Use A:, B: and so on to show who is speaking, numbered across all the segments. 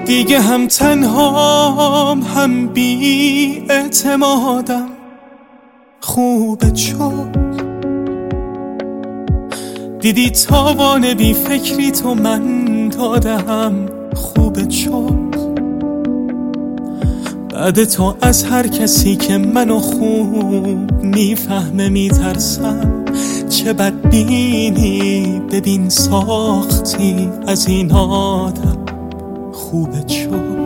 A: دیگه هم تنهام هم بی اعتمادم. خوبه شد دیدی تاوان بی فکری تو من دادم. خوبه شد بعد تو از هر کسی که منو خوب میفهمه میترسم. چه بدبینی ببین ساختی از این آدم. خوبه شد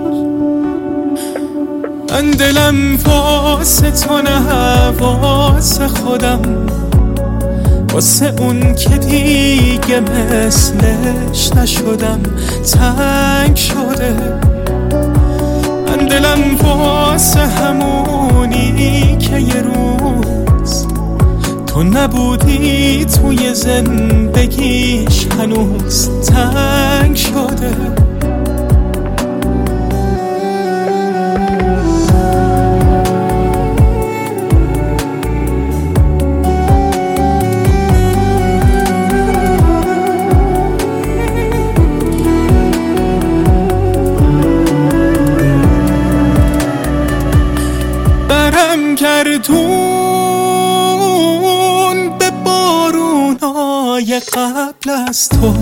A: من دلم واسه تو نه واسه خودم، واسه اون که دیگه مثلش نشدم. تنگ شده من دلم واسه همونی که یه روز تو نبودی توی زندگیش هنوز تنگ شده. برم گردون به بارونای قبل از تو،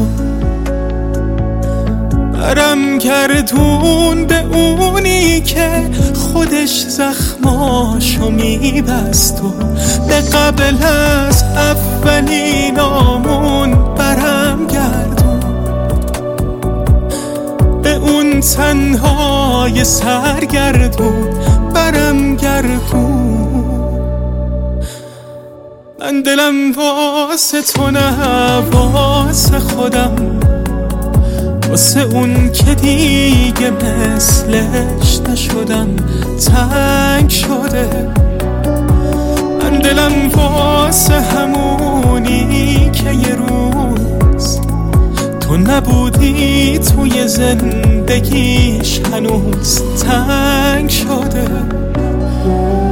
A: برم گردون به اونی که خودش زخماشو میبست و به قبل از اولینامون. برم گردون به اون تنهای سرگردون. برم گردون من دلم واسه تو نه واسه خودم، واسه اون که دیگه مثلش نشدم. تنگ شده من دلم واسه همونی که یه روز تو نبودی توی زندگیش هنوز تنگ شده.